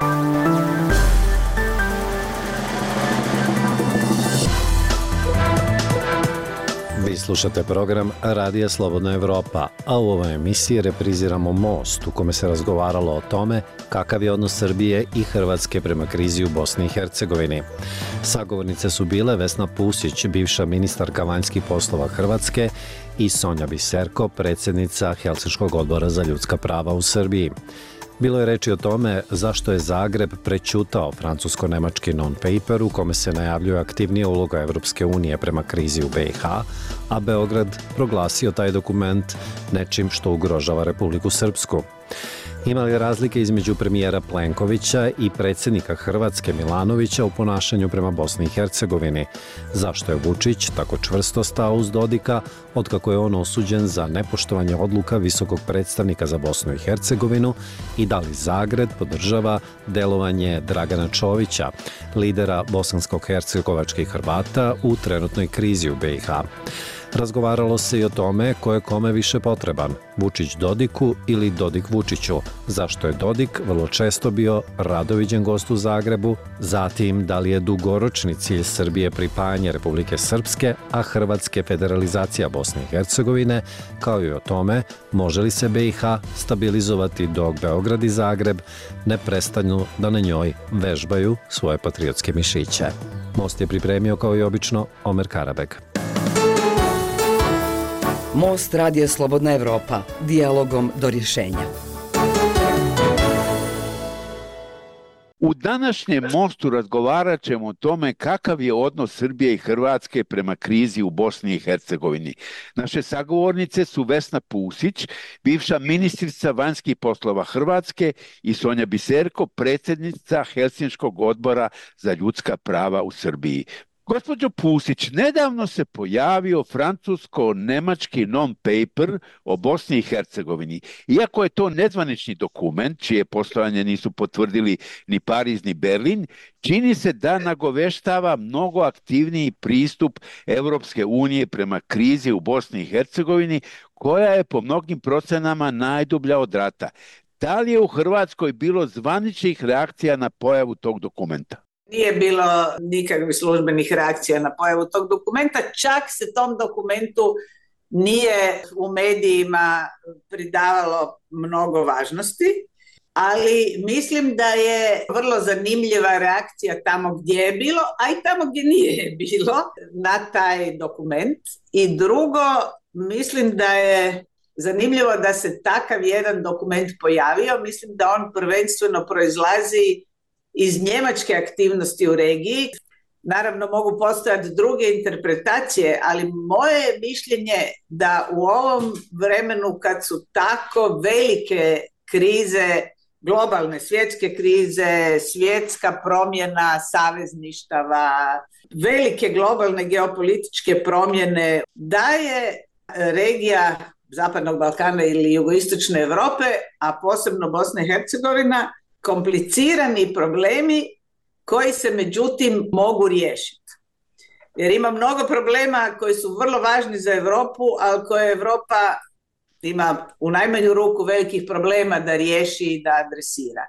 Vi slušate program Radija Slobodna Evropa, a u ovoj emisiji repriziramo Most, u kome se razgovaralo o tome kakav je odnos Srbije i Hrvatske prema krizi u Bosni i Hercegovini. Sagovornice su bile Vesna Pusić, bivša ministarka vanjskih poslova Hrvatske, i Sonja Biserko, predsjednica Helsinškog odbora za ljudska prava u Srbiji. Bilo je reči o tome zašto je Zagreb prećutao francusko-nemački non-paper u kome se najavljuje aktivnija uloga Evropske unije prema krizi u BiH, a Beograd proglasio taj dokument nečim što ugrožava Republiku Srpsku. Ima li razlike između premijera Plenkovića i predsjednika Hrvatske Milanovića u ponašanju prema Bosni i Hercegovini? Zašto je Vučić tako čvrsto stao uz Dodika, otkako je on osuđen za nepoštovanje odluka visokog predstavnika za Bosnu i Hercegovinu, i da li Zagreb podržava delovanje Dragana Čovića, lidera bosansko-hercegovačkih Hrvata u trenutnoj krizi u BiH? Razgovaralo se i o tome ko je kome više potreban, Vučić Dodiku ili Dodik Vučiću, zašto je Dodik vrlo često bio rado viđen gost u Zagrebu, zatim da li je dugoročni cilj Srbije pripajanje Republike Srpske, a Hrvatske federalizacija Bosne i Hercegovine, kao i o tome može li se BiH stabilizovati dok Beograd i Zagreb ne prestanu da na njoj vežbaju svoje patriotske mišiće. Most je pripremio kao i obično Omer Karabek. Most Radija Slobodna Evropa, dijalogom do rješenja. U današnjem Mostu razgovarat ćemo o tome kakav je odnos Srbije i Hrvatske prema krizi u Bosni i Hercegovini. Naše sagovornice su Vesna Pusić, bivša ministrica vanjskih poslova Hrvatske, i Sonja Biserko, predsjednica Helsinškog odbora za ljudska prava u Srbiji. Gospođo Pusić, nedavno se pojavio francusko-nemački non-paper o Bosni i Hercegovini. Iako je to nezvanični dokument, čije postojanje nisu potvrdili ni Pariz ni Berlin, čini se da nagoveštava mnogo aktivniji pristup Evropske unije prema krizi u Bosni i Hercegovini, koja je po mnogim procenama najdublja od rata. Da li je u Hrvatskoj bilo zvaničnih reakcija na pojavu tog dokumenta? Nije bilo nikakvih službenih reakcija na pojavu tog dokumenta, čak se tom dokumentu nije u medijima pridavalo mnogo važnosti, ali mislim da je vrlo zanimljiva reakcija tamo gdje je bilo, a i tamo gdje nije bilo na taj dokument. I drugo, mislim da je zanimljivo da se takav jedan dokument pojavio. Mislim da on prvenstveno proizlazi iz njemačke aktivnosti u regiji. Naravno, mogu postojati druge interpretacije, ali moje mišljenje da u ovom vremenu kad su tako velike krize, globalne svjetske krize, svjetska promjena savezništava, velike globalne geopolitičke promjene, da je regija Zapadnog Balkana ili jugoistočne Europe, a posebno Bosna i Hercegovina, komplicirani problemi koji se međutim mogu riješiti. Jer ima mnogo problema koji su vrlo važni za Europu, ali koje Europa ima u najmanju ruku velikih problema da riješi i da adresira.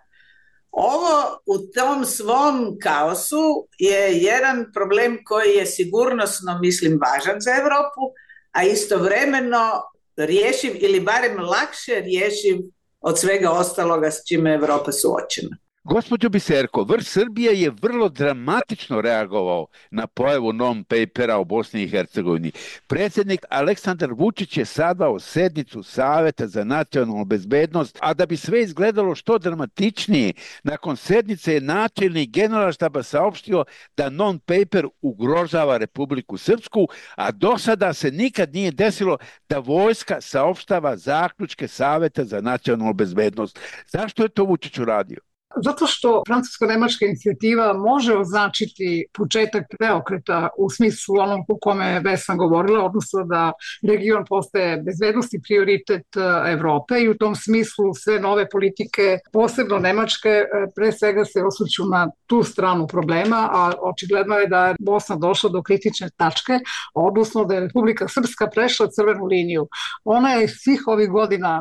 Ovo u tom svom kaosu je jedan problem koji je sigurnosno, mislim, važan za Europu, a istovremeno rješiv ili barem lakše rješiv od svega ostaloga s čime je Europa suočena. Gospođo Biserko, vrh Srbije je vrlo dramatično reagovao na pojavu non-papera o Bosni i Hercegovini. Predsjednik Aleksandar Vučić je sazvao sednicu Saveta za nacionalnu bezbednost, a da bi sve izgledalo što dramatičnije, nakon sednice je načelnik Generalštaba saopštio da non-paper ugrožava Republiku Srpsku, a do sada se nikad nije desilo da vojska saopštava zaključke Saveta za nacionalnu bezbednost. Zašto je to Vučić uradio? Zato što francusko-nemačka inicijativa može označiti početak preokreta u smislu onom po kome je Vesna govorila, odnosno da region postaje bezbednosni prioritet Evrope i u tom smislu sve nove politike, posebno nemačke, pre svega se osvrću na tu stranu problema, a očigledno je da je Bosna došla do kritične tačke, odnosno da je Republika Srpska prešla crvenu liniju. Ona je svih ovih godina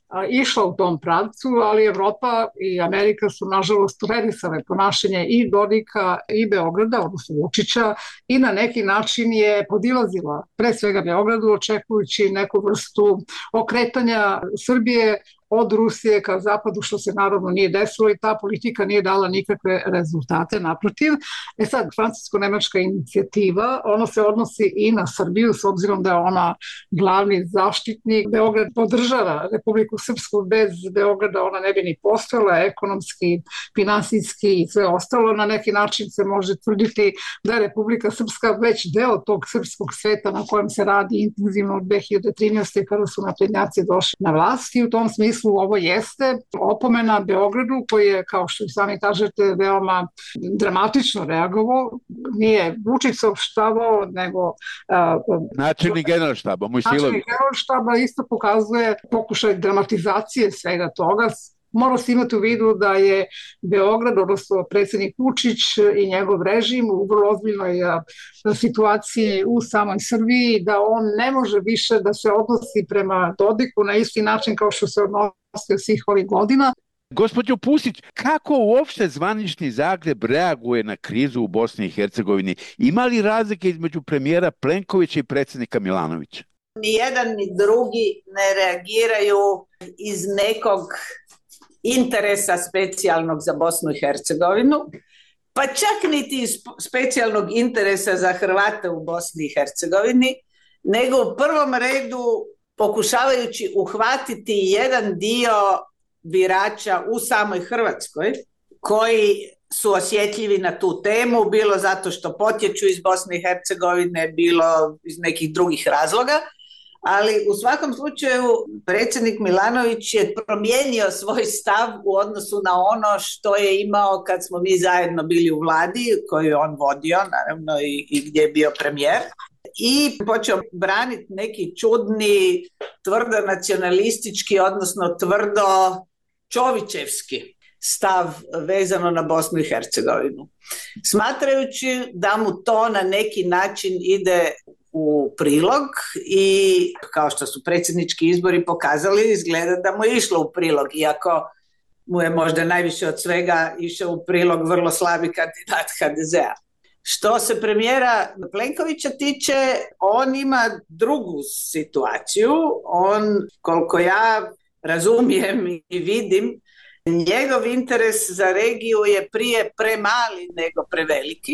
išla u tom pravcu, ali Evropa i Amerika su nažalost tolerisale ponašanje i Dodika i Beograda, odnosno Vučića, i na neki način je podilazila pre svega Beogradu, očekujući neku vrstu okretanja Srbije od Rusije ka zapadu, što se naravno nije desilo i ta politika nije dala nikakve rezultate, naprotiv. Sad, francusko-nemačka inicijativa, ona se odnosi i na Srbiju, s obzirom da je ona glavni zaštitnik. Beograd podržava Republiku Srpsku, bez Beograda ona ne bi ni postojala, ekonomski, finansijski i sve ostalo. Na neki način se može tvrditi da je Republika Srpska već deo tog srpskog sveta na kojem se radi intenzivno od 2013. kada su naprednjaci došli na vlast i u tom smislu ovo jeste opomena Beogradu koji je, kao što i sami kažete, veoma dramatično reagovao. Nije Vučić saopštavao, nego načelnik Generalštaba, Mojsilović. Generalštaba isto pokazuje pokušaj dramatizacije svega toga. Mora se imati u vidu da je Beograd, odnosno predsjednik Vučić i njegov režim u vrlo ozbiljnoj situaciji u samoj Srbiji, da on ne može više da se odnosi prema Dodiku na isti način kao što se odnosio svih ovih godina. Gospođo Pusić, kako uopšte zvanični Zagreb reaguje na krizu u Bosni i Hercegovini? Ima li razlike između premijera Plenkovića i predsjednika Milanovića? Ni jedan ni drugi ne reagiraju iz nekog interesa specijalnog za Bosnu i Hercegovinu, pa čak niti iz specijalnog interesa za Hrvate u Bosni i Hercegovini, nego u prvom redu pokušavajući uhvatiti jedan dio birača u samoj Hrvatskoj koji su osjetljivi na tu temu, bilo zato što potječu iz Bosne i Hercegovine, bilo iz nekih drugih razloga. Ali u svakom slučaju predsjednik Milanović je promijenio svoj stav u odnosu na ono što je imao kad smo mi zajedno bili u vladi koju je on vodio, naravno i gdje je bio premijer, i počeo braniti neki čudni, tvrdo nacionalistički, odnosno tvrdo čovićevski stav vezano na Bosnu i Hercegovinu. Smatrajući da mu to na neki način ide u prilog i kao što su predsjednički izbori pokazali, izgleda da mu je išlo u prilog, iako mu je možda najviše od svega išao u prilog vrlo slabi kandidat HDZ-a. Što se premijera Plenkovića tiče, on ima drugu situaciju. On, koliko ja razumijem i vidim, njegov interes za regiju je prije premali nego preveliki.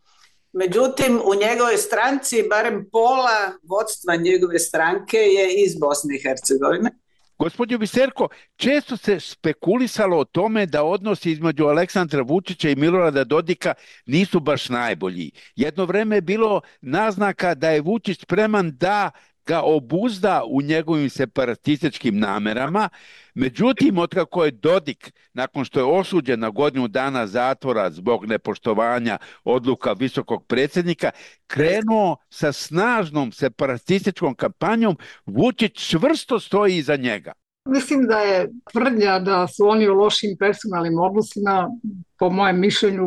Međutim, u njegovoj stranci barem pola vodstva njegove stranke je iz Bosne i Hercegovine. Gospođo Biserko, često se spekulisalo o tome da odnosi između Aleksandra Vučića i Milorada Dodika nisu baš najbolji. Jedno vreme je bilo naznaka da je Vučić spreman da ga obuzda u njegovim separatističkim namerama. Međutim, otkako je Dodik, nakon što je osuđen na godinu dana zatvora zbog nepoštovanja odluka visokog predsjednika, krenuo sa snažnom separatističkom kampanjom, Vučić čvrsto stoji iza njega. Mislim da je tvrdnja da su oni u lošim personalnim odnosima, po mojem mišljenju,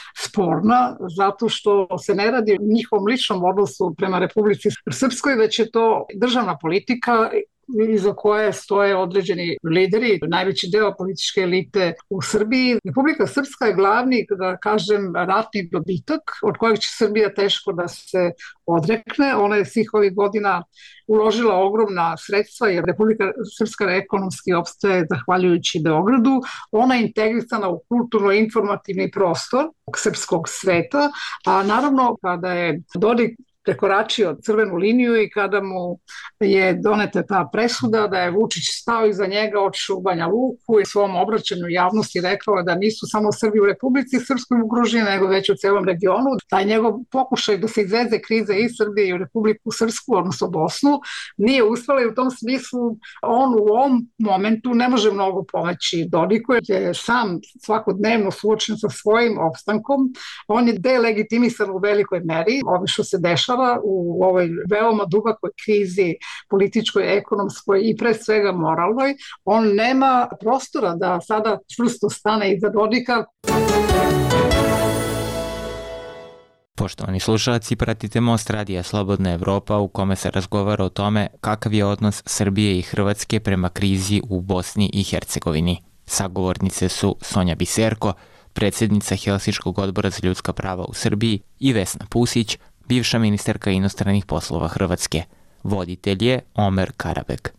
sporna, zato što se ne radi o njihovom ličnom odnosu prema Republici Srpskoj, već je to državna politika iza koje stoje određeni lideri, najveći deo političke elite u Srbiji. Republika Srpska je glavni, da kažem, ratni dobitak od kojeg će Srbija teško da se odrekne. Ona je svih ovih godina uložila ogromna sredstva jer Republika Srpska ekonomski opstaje zahvaljujući Beogradu. Ona je integrisana u kulturno-informativni prostor srpskog sveta, a naravno kada je Dodik prekoračio crvenu liniju i kada mu je doneta ta presuda da je Vučić stao iza njega, otišao u Banja Luku i svom obraćanju javnosti rekao da nisu samo Srbi u Republici Srpskoj ugroženi, nego već u celom regionu. Taj njegov pokušaj da se izveze krize iz Srbije i u Republiku Srpsku, odnosno Bosnu, nije uspela i u tom smislu on u ovom momentu ne može mnogo pomoći Dodiku, jer je sam svakodnevno suočen sa svojim opstankom. On je delegitimisan u velikoj meri, ovo što se dešava u ovoj veoma dubokoj krizi političkoj, ekonomskoj i pre svega moralnoj. On nema prostora da sada čvrsto stane iza Dodika. Poštovani slušalci, pratite Most radija Slobodna Evropa u kome se razgovara o tome kakav je odnos Srbije i Hrvatske prema krizi u Bosni i Hercegovini. Sagovornice su Sonja Biserko, predsjednica Helsinškog odbora za ljudska prava u Srbiji, i Vesna Pusić, bivša ministarka inostranih poslova Hrvatske. Voditelj je Omer Karabek.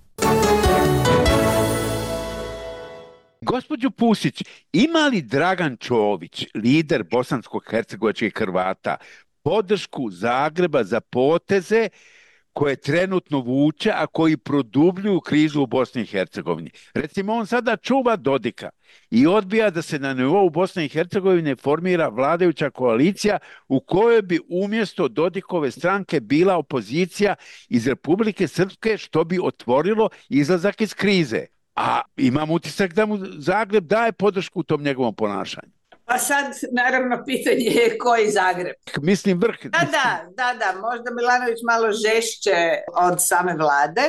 Gospođo Pusić, ima li Dragan Čović, lider bosansko-hercegovačkih Hrvata, podršku Zagreba za poteze koje trenutno vuče, a koji produbljuju krizu u Bosni i Hercegovini? Recimo, on sada čuva Dodika i odbija da se na nivou Bosne i Hercegovine formira vladajuća koalicija u kojoj bi umjesto Dodikove stranke bila opozicija iz Republike Srpske, što bi otvorilo izlazak iz krize. A imam utisak da mu Zagreb daje podršku u tom njegovom ponašanju. Pa sad, naravno, pitanje je koji Zagreb. Mislim vrh. Da, možda Milanović malo žešće od same vlade,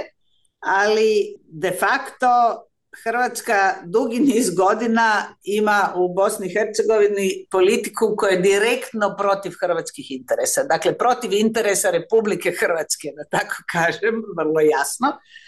ali de facto Hrvatska dugi niz godina ima u Bosni i Hercegovini politiku koja je direktno protiv hrvatskih interesa. Dakle, protiv interesa Republike Hrvatske, da tako kažem, vrlo jasno.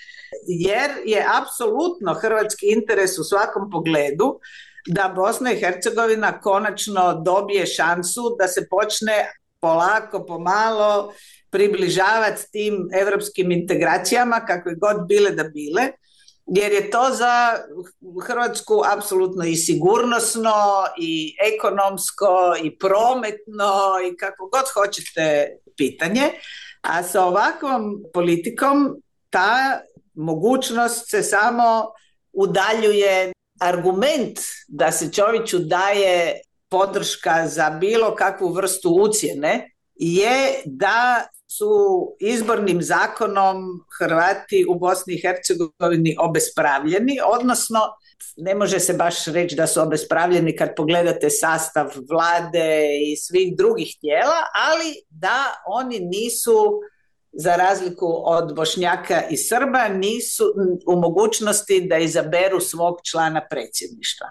Jer je apsolutno hrvatski interes u svakom pogledu da Bosna i Hercegovina konačno dobije šansu da se počne polako, pomalo približavati tim evropskim integracijama, kakve god bile da bile, jer je to za Hrvatsku apsolutno i sigurnosno, i ekonomsko, i prometno, i kako god hoćete pitanje. A sa ovakvom politikom ta mogućnost se samo udaljuje. Argument da se Čoviću daje podrška za bilo kakvu vrstu ucjene je da su izbornim zakonom Hrvati u Bosni i Hercegovini obespravljeni, odnosno ne može se baš reći da su obespravljeni kad pogledate sastav vlade i svih drugih tijela, ali da oni nisu, za razliku od Bošnjaka i Srba, nisu u mogućnosti da izaberu svog člana predsjedništva.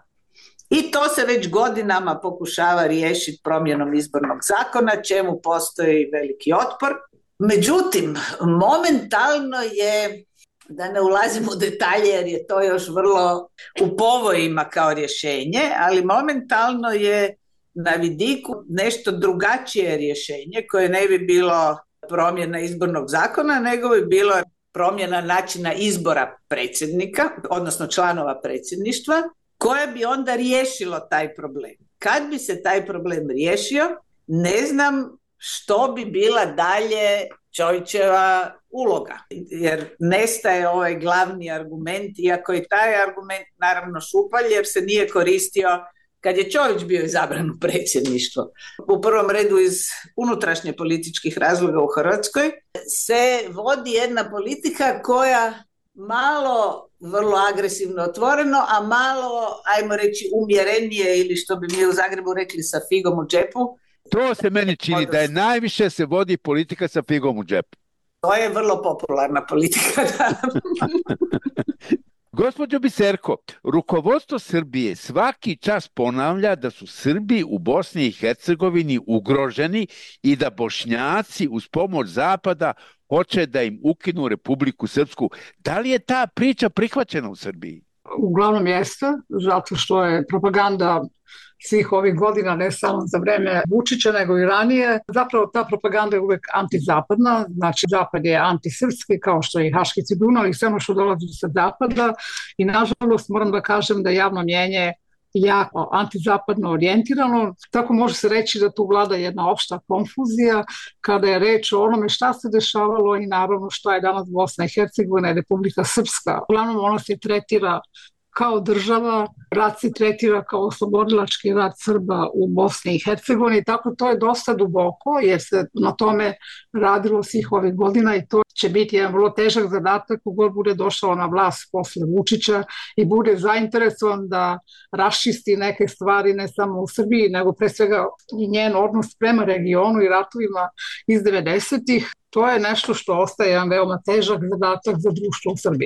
I to se već godinama pokušava riješiti promjenom izbornog zakona, čemu postoji veliki otpor. Međutim, momentalno je, da ne ulazim u detalje jer je to još vrlo u povojima kao rješenje, ali momentalno je na vidiku nešto drugačije rješenje koje ne bi bilo promjena izbornog zakona, nego bi bilo promjena načina izbora predsjednika, odnosno članova predsjedništva, koje bi onda riješilo taj problem. Kad bi se taj problem riješio, ne znam što bi bila dalje Čovićeva uloga, jer nestaje ovaj glavni argument, iako je taj argument naravno šupalj, jer se nije koristio kad je Čović bio izabran u predsjedništvo. U prvom redu iz unutrašnje političkih razloga u Hrvatskoj se vodi jedna politika koja malo vrlo agresivno otvoreno, a malo, ajmo reći, umjerenije, ili što bi mi u Zagrebu rekli, sa figom u džepu. To se meni čini da je najviše se vodi politika sa figom u džepu. To je vrlo popularna politika, da. Gospođo Biserko, rukovodstvo Srbije svaki čas ponavlja da su Srbi u Bosni i Hercegovini ugroženi i da Bošnjaci uz pomoć Zapada hoće da im ukinu Republiku Srpsku. Da li je ta priča prihvaćena u Srbiji? Uglavnom jeste, zato što je propaganda svih ovih godina, ne samo za vreme Vučića, nego i ranije. Zapravo ta propaganda je uvek antizapadna, znači Zapad je antisrpski, kao što je i Haški tribunal i sve ono što dolazi sa Zapada. I nažalost moram da kažem da javno mnjenje jako antizapadno orijentirano, tako može se reći da tu vlada jedna opšta konfuzija kada je reč o onome šta se dešavalo i naravno šta je danas Bosna i Hercegovina i Republika Srpska. Uglavnom ona se tretira kao država, rat se tretira kao oslobodilački rat Srba u Bosni i Hercegovini, tako to je dosta duboko jer se na tome radilo svih ovih godina i to će biti jedan vrlo težak zadatak kogod bude došao na vlast posle Vučića i bude zainteresovan da raščisti neke stvari ne samo u Srbiji, nego pre svega i njen odnos prema regionu i ratovima iz 90-ih. To je nešto što ostaje jedan veoma težak zadatak za društvo u Srbiji.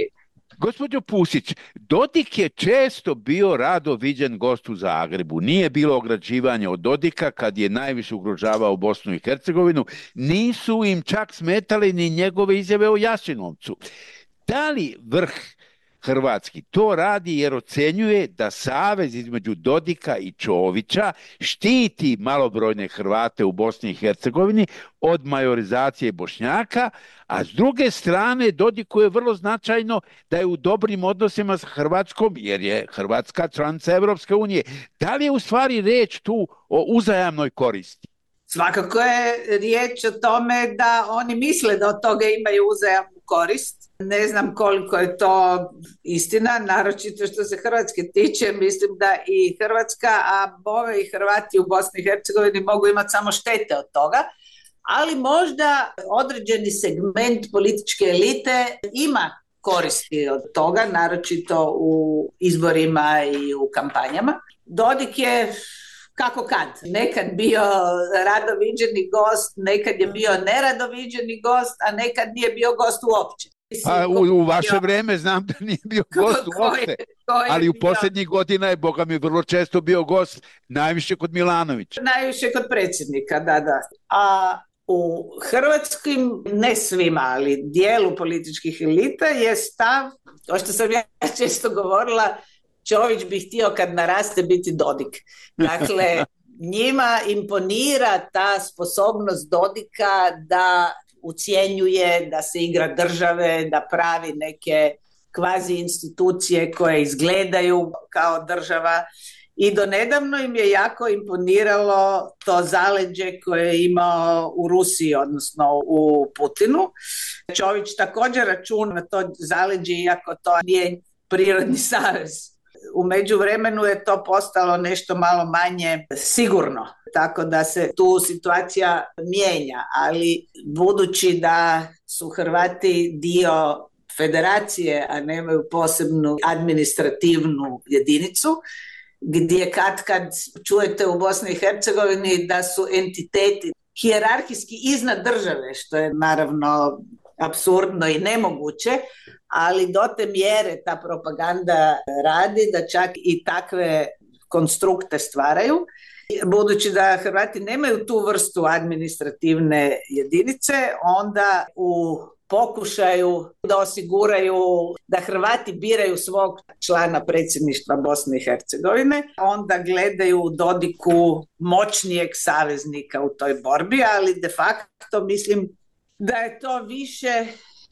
Gospođo Pusić, Dodik je često bio rado viđen gost u Zagrebu. Nije bilo ograđivanja od Dodika kad je najviše ugrožavao Bosnu i Hercegovinu. Nisu im čak smetali ni njegove izjave o Jasenovcu. Da li vrh hrvatski to radi jer ocenjuje da savez između Dodika i Čovića štiti malobrojne Hrvate u Bosni i Hercegovini od majorizacije Bošnjaka, a s druge strane Dodiku je vrlo značajno da je u dobrim odnosima s Hrvatskom jer je Hrvatska članica Evropske unije. Da li je u stvari reč tu o uzajamnoj koristi? Svakako je riječ o tome da oni misle da od toga imaju uzajamnu korist. Ne znam koliko je to istina, naročito što se Hrvatske tiče, mislim da i Hrvatska, a bome i Hrvati u Bosni i Hercegovini mogu imati samo štete od toga, ali možda određeni segment političke elite ima koristi od toga, naročito u izborima i u kampanjama. Dodik je kako kad. Nekad bio radoviđeni gost, nekad je bio neradoviđeni gost, a nekad nije bio gost uopće. A u vaše vrijeme znam da nije bio gost uopće, ali u posljednjih godina je, boga mi, vrlo često bio gost, najviše kod Milanovića. Najviše kod predsjednika, da. A u hrvatskim, ne svima, ali dijelu političkih elita je stav, to što sam ja često govorila, Čović bi htio kad naraste biti Dodik. Dakle, njima imponira ta sposobnost Dodika da ucjenjuje, da se igra države, da pravi neke kvazi institucije koje izgledaju kao država. I donedavno im je jako imponiralo to zaleđe koje je imao u Rusiji, odnosno u Putinu. Čović također računa na to zaleđe, iako to nije prirodni savez. U međuvremenu je to postalo nešto malo manje sigurno, tako da se tu situacija mijenja, ali budući da su Hrvati dio federacije, a nemaju posebnu administrativnu jedinicu, gdje kad čujete u Bosni i Hercegovini da su entiteti hijerarhijski iznad države, što je naravno apsurdno i nemoguće, ali do te mjere ta propaganda radi da čak i takve konstrukte stvaraju. Budući da Hrvati nemaju tu vrstu administrativne jedinice, onda u pokušaju da osiguraju da Hrvati biraju svog člana predsjedništva Bosne i Hercegovine, onda gledaju u Dodiku moćnijeg saveznika u toj borbi, ali de facto mislim da je to više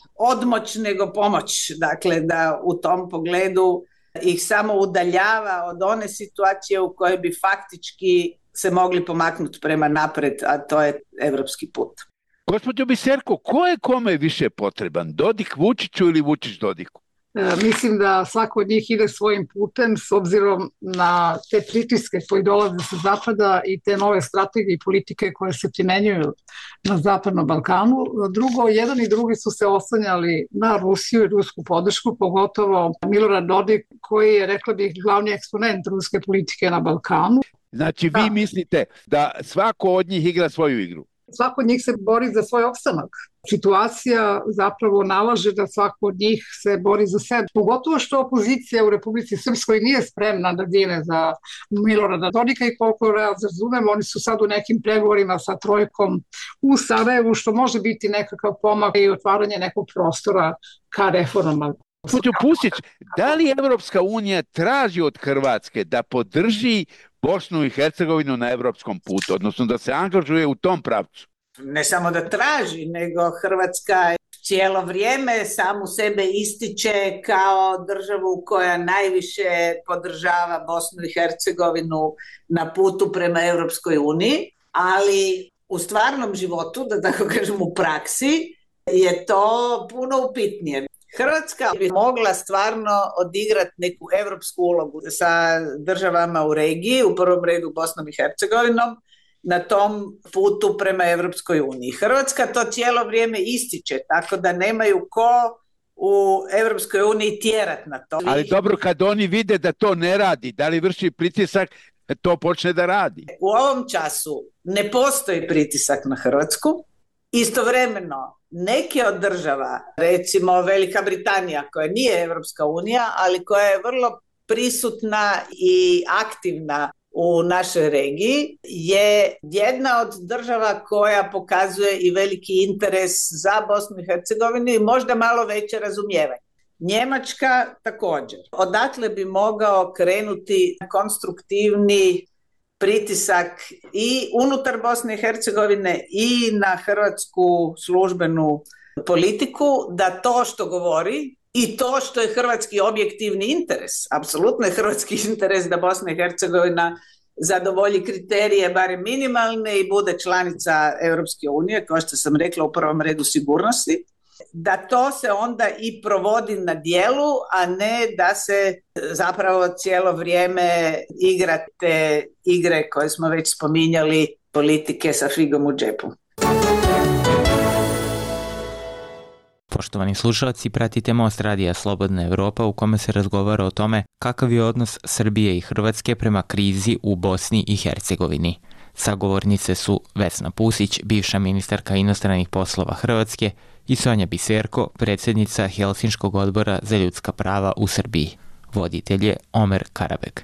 odmoć nego pomoć, dakle da u tom pogledu ih samo udaljava od one situacije u kojoj bi faktički se mogli pomaknuti prema napred, a to je evropski put. Gospođo Biserko, ko je kome više potreban? Dodik Vučiću ili Vučić Dodiku? Mislim da svako od njih ide svojim putem s obzirom na te pritiske koji dolaze sa zapada i te nove strategije i politike koje se primenjuju na Zapadnom Balkanu. Drugo, jedan i drugi su se oslanjali na Rusiju i rusku podršku, pogotovo Milorad Dodik koji je, rekla bih, glavni eksponent ruske politike na Balkanu. Znači vi mislite da svako od njih igra svoju igru? Svako od njih se bori za svoj opstanak. Situacija zapravo nalaže da svako od njih se bori za sebe. Pogotovo što opozicija u Republici Srpskoj nije spremna da dine za Milorada Dodika i koliko razumem, oni su sad u nekim pregovorima sa trojkom u Sarajevu, što može biti nekakav pomak i otvaranje nekog prostora ka reformama. Gospođo Pusić, da li Evropska unija traži od Hrvatske da podrži Bosnu i Hercegovinu na evropskom putu, odnosno da se angažuje u tom pravcu? Ne samo da traži, nego Hrvatska cijelo vrijeme samu sebe ističe kao državu koja najviše podržava Bosnu i Hercegovinu na putu prema Europskoj uniji, ali u stvarnom životu, da tako kažem u praksi, je to puno upitnije. Hrvatska bi mogla stvarno odigrati neku evropsku ulogu sa državama u regiji, u prvom redu Bosnom i Hercegovinom, na tom putu prema Evropskoj uniji. Hrvatska to cijelo vrijeme ističe, tako da nemaju ko u Evropskoj uniji tjerat na to. Ali dobro, kad oni vide da to ne radi, da li vrši pritisak, to počne da radi? U ovom času ne postoji pritisak na Hrvatsku Istovremeno, neke od država, recimo Velika Britanija, koja nije Evropska unija, ali koja je vrlo prisutna i aktivna u našoj regiji, je jedna od država koja pokazuje i veliki interes za Bosnu i Hercegovinu i možda malo veće razumijevanje. Njemačka također. Odatle bi mogao krenuti konstruktivni pritisak i unutar Bosne i Hercegovine i na hrvatsku službenu politiku, da to što govori i to što je hrvatski objektivni interes, apsolutno je hrvatski interes da Bosna i Hercegovina zadovolji kriterije, barem minimalne, i bude članica Europske unije, kao što sam rekla, u prvom redu sigurnosti, da to se onda i provodi na dijelu, a ne da se zapravo cijelo vrijeme igra te igre koje smo već spominjali, politike sa figom u džepu. Poštovani slušalci, pratite Most radija Slobodna Evropa u kome se razgovara o tome kakav je odnos Srbije i Hrvatske prema krizi u Bosni i Hercegovini. Sagovornice su Vesna Pusić, bivša ministarka inostranih poslova Hrvatske, i Sonja Biserko, predsjednica Helsinškog odbora za ljudska prava u Srbiji. Voditelj je Omer Karabek.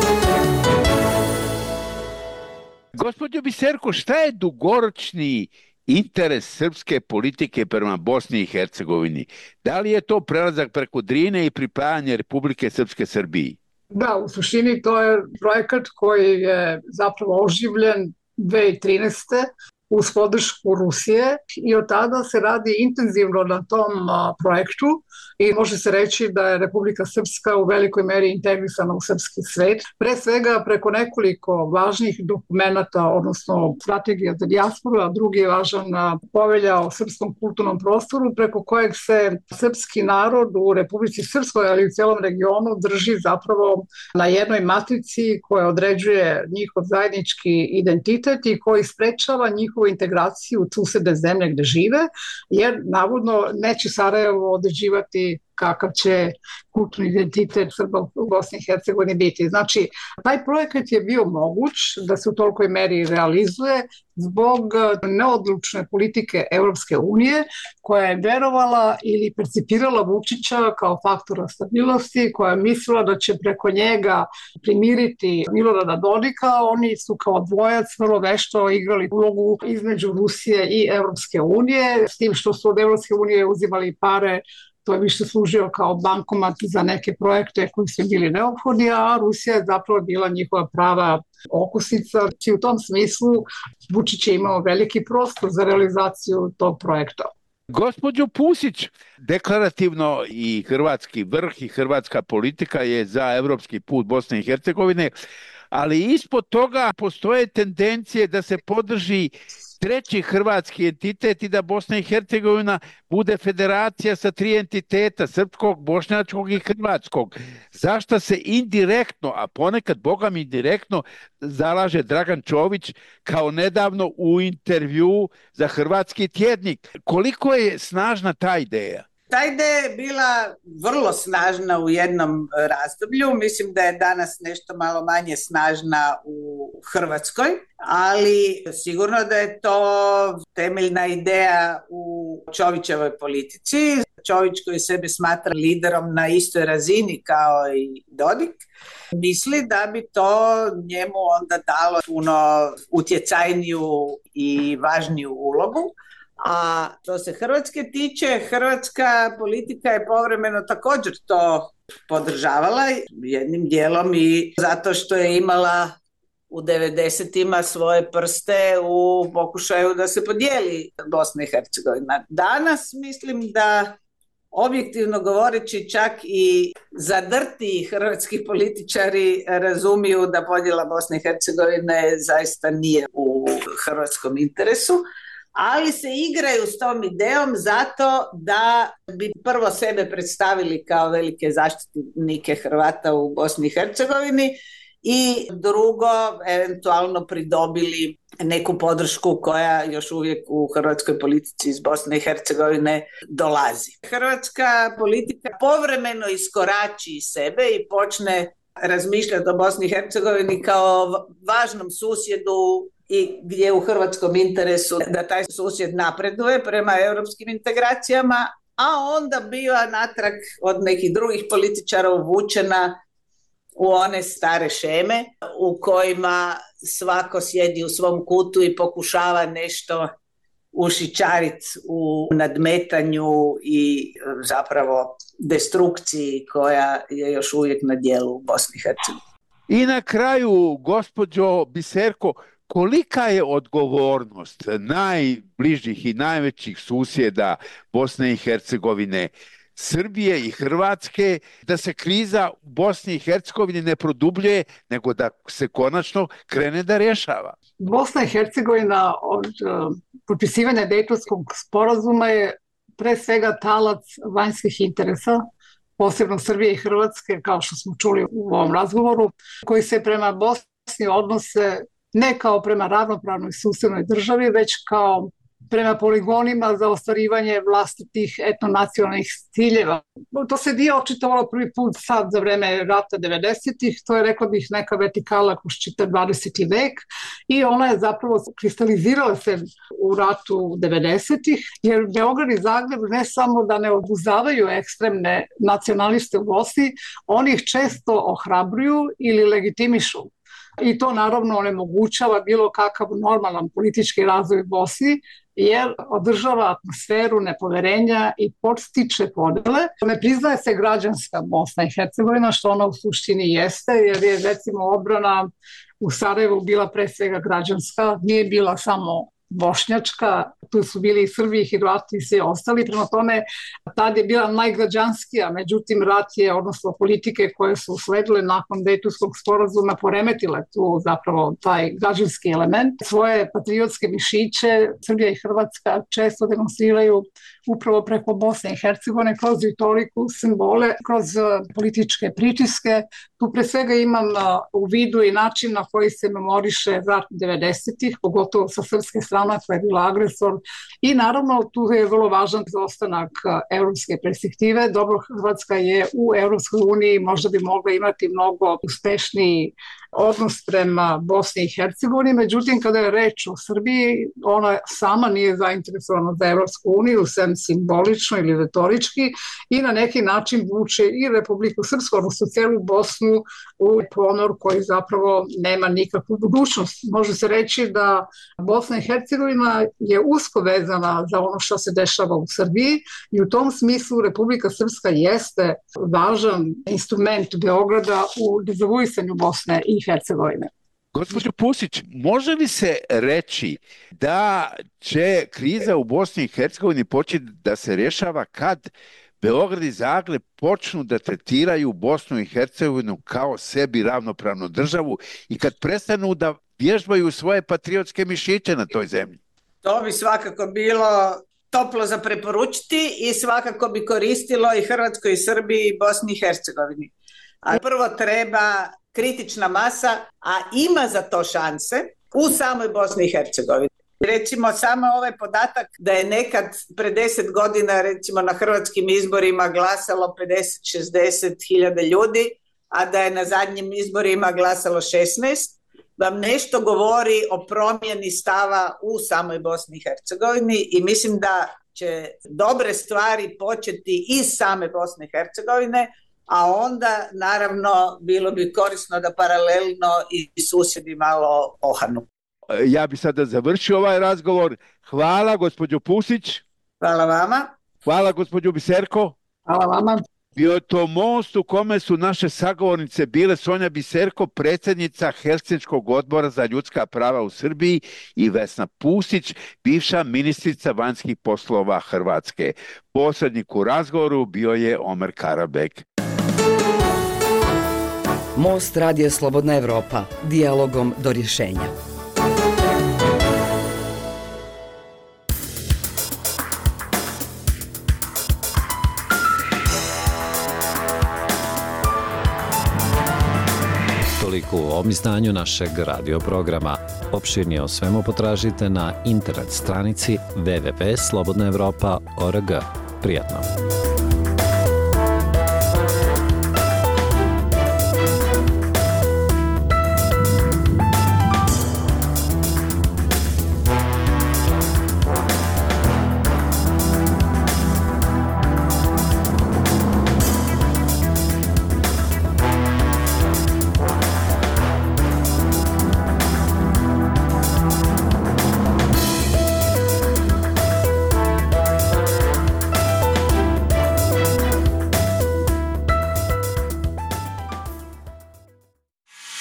Gospođo Biserko, šta je dugoročni interes srpske politike prema Bosni i Hercegovini? Da li je to prelazak preko Drine i pripajanje Republike Srpske Srbiji? Da, u suštini to je projekat koji je zapravo oživljen 2013. uz podršku Rusije i od tada se radi intenzivno na tom projektu i može se reći da je Republika Srpska u velikoj meri integrisana u srpski svet. Pre svega preko nekoliko važnih dokumenata, odnosno strategija za dijasporu, a drugi je važan povelja o srpskom kulturnom prostoru, preko kojeg se srpski narod u Republici Srpskoj, ali i u cijelom regionu drži zapravo na jednoj matrici koja određuje njihov zajednički identitet i koji sprečava njihovu integraciju u susedne zemlje gde žive, jer navodno neće Sarajevo određivati kakav će kulturni identitet Srba u Bosni i Hercegovini biti. Znači, taj projekat je bio moguć da se u tolikoj meri realizuje zbog neodlučne politike Evropske unije, koja je verovala ili percipirala Vučića kao faktora stabilnosti, koja je mislila da će preko njega primiriti Milorada Dodika. Oni su kao dvojac vrlo vešto igrali ulogu između Rusije i Evropske unije, s tim što su od Evropske unije uzimali pare. To je više služio kao bankomat za neke projekte koji su bili neophodni, a Rusija je zapravo bila njihova prava okosnica. I u tom smislu Vučić je imao veliki prostor za realizaciju tog projekta. Gospođo Pusić, deklarativno i hrvatski vrh i hrvatska politika je za evropski put Bosne i Hercegovine, ali ispod toga postoje tendencije da se podrži treći hrvatski entitet i da Bosna i Hercegovina bude federacija sa 3 entiteta, srpskog, bošnjačkog i hrvatskog. Zašto se indirektno, a ponekad bogami direktno, zalaže Dragan Čović kao nedavno u intervju za Hrvatski tjednik? Koliko je snažna ta ideja? Ta ideja je bila vrlo snažna u jednom razdoblju, mislim da je danas nešto malo manje snažna u Hrvatskoj, ali sigurno da je to temeljna ideja u Čovićevoj politici. Čović, koji sebe smatra liderom na istoj razini kao i Dodik, misli da bi to njemu onda dalo puno utjecajniju i važniju ulogu. A što se Hrvatske tiče, hrvatska politika je povremeno također to podržavala, jednim dijelom i zato što je imala u 90-ima svoje prste u pokušaju da se podijeli Bosna i Hercegovina. Danas mislim da, objektivno govoreći, čak i zadrti hrvatski političari razumiju da podjela Bosne i Hercegovine zaista nije u hrvatskom interesu, ali se igraju s tom idejom zato da bi prvo sebe predstavili kao velike zaštitnike Hrvata u Bosni i Hercegovini i drugo, eventualno pridobili neku podršku koja još uvijek u hrvatskoj politici iz Bosne i Hercegovine dolazi. Hrvatska politika povremeno iskorači iz sebe i počne razmišljati o Bosni i Hercegovini kao važnom susjedu i gdje je u hrvatskom interesu da taj susjed napreduje prema europskim integracijama, a onda biva natrag od nekih drugih političara uvučena u one stare šeme u kojima svako sjedi u svom kutu i pokušava nešto ušićariti u nadmetanju i zapravo destrukciji koja je još uvijek na djelu u Bosni i Hercegovini. I na kraju, gospođo Biserko, kolika je odgovornost najbližih i najvećih susjeda Bosne i Hercegovine, Srbije i Hrvatske, da se kriza u Bosni i Hercegovini ne produbljuje, nego da se konačno krene da rješava? Bosna i Hercegovina od potpisivanja Dejtonskog sporazuma je pre svega talac vanjskih interesa, posebno Srbije i Hrvatske, kao što smo čuli u ovom razgovoru, koji se prema Bosni odnose ne kao prema ravnopravnoj susednoj državi, već kao prema poligonima za ostvarivanje vlastitih etnonacionalnih ciljeva. To se nije očitovalo prvi put sad za vreme rata 90-ih, to je, rekla bih, neka vertikala kroz čitav 20. vek i ona je zapravo kristalizirala se u ratu 90-ih, jer Beograd i Zagreb ne samo da ne obuzavaju ekstremne nacionaliste u Bosni, oni ih često ohrabruju ili legitimišu. I to naravno onemogućava bilo kakav normalan politički razvoj u Bosni, jer održava atmosferu nepoverenja i podstiče podele. Ne priznaje se građanska Bosna i Hercegovina, što ona u suštini jeste, jer je recimo odbrana u Sarajevu bila pre svega građanska, nije bila samo bošnjačka, tu su bili i Srbi, i Hrvati i svi ostali, prema tome tad je bila najgrađanskija, međutim rat je, odnosno politike koje su usledile nakon Dejtonskog sporazuma poremetile tu zapravo taj građanski element. Svoje patriotske mišiće Srbija i Hrvatska često demonstriraju upravo preko Bosne i Hercegovine, kroz retoriku, simbole, kroz političke pritiske. Tu pre svega imam u vidu i način na koji se memoriše rat 90-ih, pogotovo sa srpske strane koja je bila agresor. I naravno tu je vrlo važan ostanak evropske perspektive. Dobro, Hrvatska je u Evropskoj uniji, možda bi mogla imati mnogo uspešniji odnos prema Bosni i Hercegovini, međutim kada je reč o Srbiji, ona sama nije zainteresovana za Evropsku uniju, sem simbolično ili retorički, i na neki način vuče i Republiku Srpsku, odnosno celu Bosnu, u ponor koji zapravo nema nikakvu budućnost. Može se reći da Bosna i Hercegovina je usko vezana za ono što se dešava u Srbiji i u tom smislu Republika Srpska jeste važan instrument Beograda u dezavuisanju Bosne i Hercegovine. Gospođo Pusić, može li se reći da će kriza u Bosni i Hercegovini početi da se rješava kad Beograd i Zagreb počnu da tretiraju Bosnu i Hercegovinu kao sebi ravnopravnu državu i kad prestanu da vježbaju svoje patriotske mišiće na toj zemlji? To bi svakako bilo toplo za preporučiti i svakako bi koristilo i Hrvatskoj i Srbiji i Bosni i Hercegovini. A prvo treba kritična masa, a ima za to šanse u samoj Bosni i Hercegovini. Recimo samo ovaj podatak da je nekad pre 10 godina recimo na hrvatskim izborima glasalo 50-60 hiljada ljudi, a da je na zadnjim izborima glasalo 16, vam nešto govori o promjeni stava u samoj Bosni i Hercegovini i mislim da će dobre stvari početi iz same Bosne i Hercegovine, a onda naravno bilo bi korisno da paralelno i susjedi malo ohanu. Ja bi sada završio ovaj razgovor. Hvala gospođo Pusić. Hvala vama. Hvala gospođo Biserko. Hvala vama. Bio je to most u kome su naše sagovornice bile Sonja Biserko, predsjednica Helsinškog odbora za ljudska prava u Srbiji, i Vesna Pusić, bivša ministrica vanjskih poslova Hrvatske. Posrednik u razgovoru bio je Omer Karabek. Most Radija Slobodna Evropa, dijalogom do rješenja. Toliko u ovom izdanju našeg radio programa. Opširnije o svemu potražite na internet stranici www.slobodnaevropa.org. Prijatno!